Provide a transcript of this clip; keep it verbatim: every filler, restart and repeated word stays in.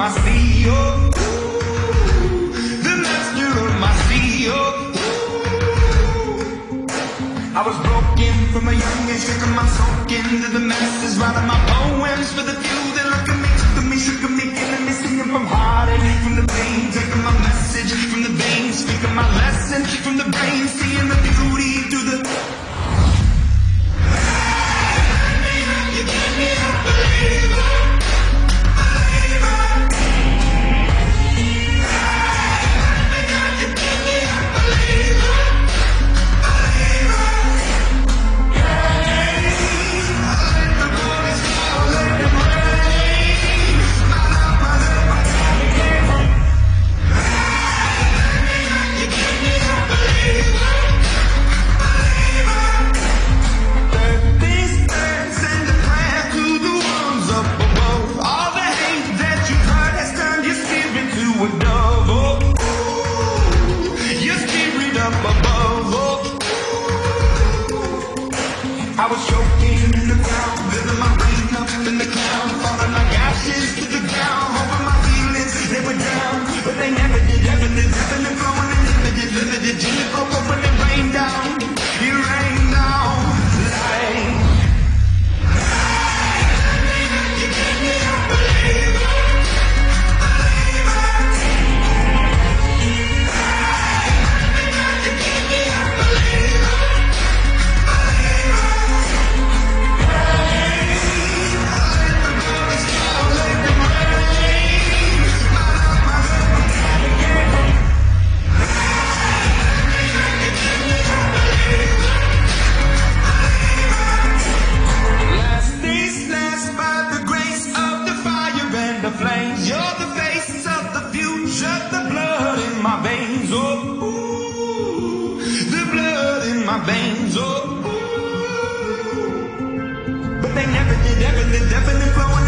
my sea, oh, the master of my sea, oh. I was broken from a young age, taking my soak into the masses, writing my poems for the few that look at me, took at me, shook at me, giving me, singing from heartache, from the pain, taking my message from the veins, speaking my lesson from the brain, seeing the beauty through the. You get me a believer, believer. You get me a believer, believer. Hey, let the bullets fall, let them rain. My love, my love, my love. You get me a believer, believer. These birds send a prayer to the ones up above. All the hate that you've heard has turned your spirit to a dove. Oh, oh, your spirit up above. Oh, I was choking in the ground, building my rain up in the cloud, falling like ashes to the ground, hoping my feelings they were down, but they never did. Ever did, ebbing and flowing and limited, limited. Jimmy broke up when it rained down. It rained down like. You get me a believer, believer. You get me a believer, believer. Hey, let the bullets fall, let them rain. My love, my love, my love. You get me a believer, believer. Last days last by the grace of the fire and the flames. You're the face of the future, the blood in my veins. Oh, ooh, the blood in my veins. Oh, ooh. But they never did, ever did, ever did flowing